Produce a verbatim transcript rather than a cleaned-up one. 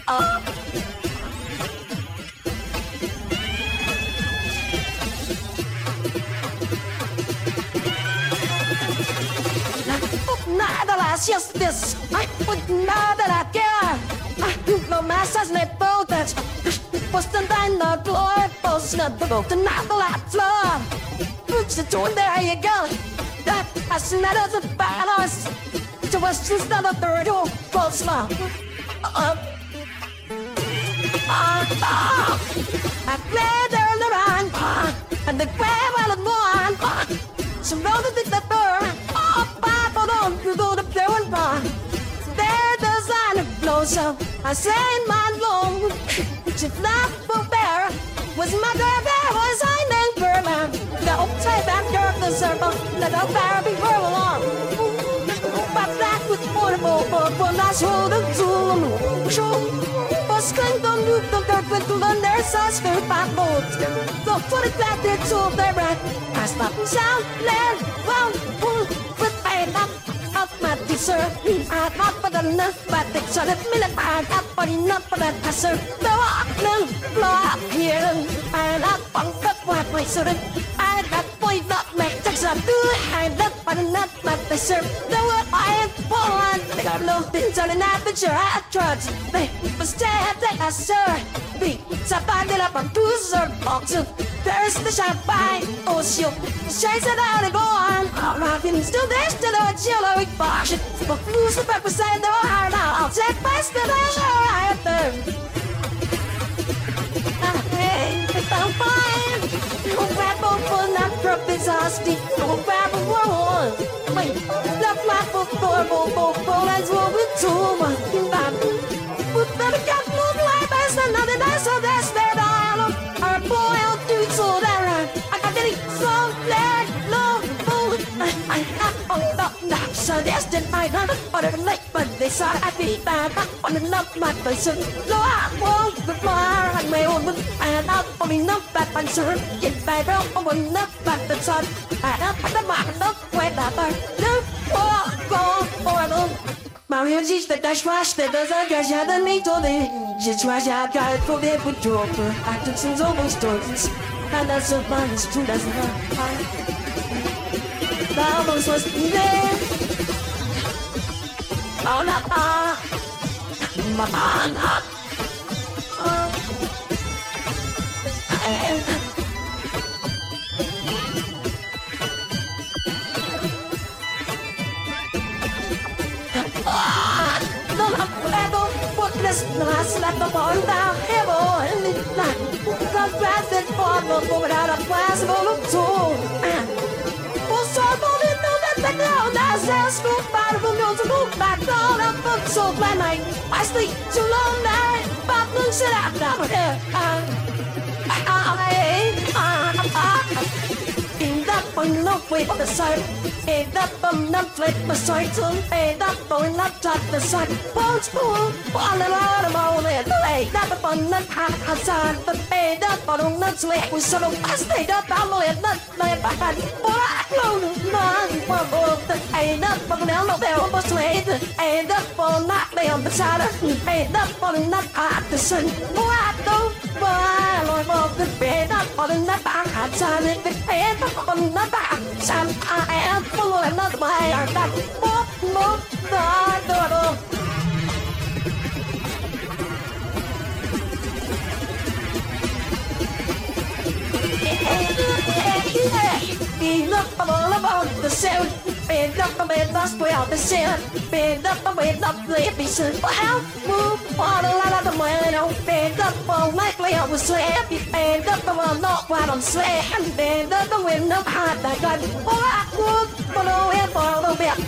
Nada las justice, I would nada la care. No masas ne botas, postan na glory, post na boat, nada la floor. Puts the joint there you go. That as not the balance. To us just not a third or false law. Uh, uh, uh, I played there in the run, uh, and the grab all of one. Uh, surrounded with the burn. Oh, Bible on to do the blowing bar. There the sign blows up. I say in my long, she not for bear. Was my grandpa was I named Burman. Don't say back there the circle. Let the bear be whirl along. But that was portable, but when I showed the tool, show. But skin don't look the dirt with the their sauce for five boats. The footy back there to their breath. I stop and sound, land, well, pull, with pain up. Up my dessert, I thought for the enough, but it's a minute I got but enough for that passer. The walk, no, blow up here, and up on the what way, so I got point up, make takes a do, I got but enough, but they serve the word I am born. They got no things on an adventure, I trudge, they must stay, they are sir. Be somebody up on two sir boxes. There's the shot by, oh, she'll chase it out and go on. All my feelings still there, still a chill, a weak box. But lose the pepper side, they're hard now. I'll take my still, I have them. Hey, if I'm fine, no grapple for not purpose, I'll stick, no grapple for one. Wait, left my foot for both, both, both, that's what we do, but put the cat move like best, another night, so that's that I'll our boiled dude, so that I got getting so glad, no, fool. I have on the knock, so that's the night, I'm on the lake, but they saw I be bad, on the knock, my person. No, I won't the fire, and my own, and up on me, not bad, and sir, get back up on not bad, the sun. I don't have the mark, not quite that bar, no, oh, go, for them. Maar je ziet dat dat zwaar dat als je er niet tot is. Je zwaar je gaat voor dit bedrogen. Uit het zijn zoveel stories. En dat is op mijn stoel, dat is een hart. Daarom was het niet meer. Oh, na, ah. Maar, ah, na. Oh. This last let the ball down heaven like the blasted bottle without a possible tool. For so long it know that the ground has a scoop out of a mill to move back on a book so by night. I sleep too long night, but look sit out down here. In that one no way for the side. In that bum not flip the side to pay that bone not touch the side. Bones full, one a lot of all in the lake. That the bun not hot outside, but pay that bottle not sweat. We sort of stayed up, I'm late, not my bad. For I clone, none for both the ain't up for the no there was sweet. Ain't up for not lay on the side. Ain't up for not hot the sun. For I don't buy Lord of the bed up for the not back outside. If it ain't up for not back, some I am. And not my heart that pop mop the door. Enough all about the sound. Bend up a bed, that's where the sound. Bend up a bed, up the episode. How move on a lot of the man. Bend up all night, play on the slab. Bend up the one, not what I'm saying. Bend up the wind up hot, I got. Oh, I move for the way for the bed.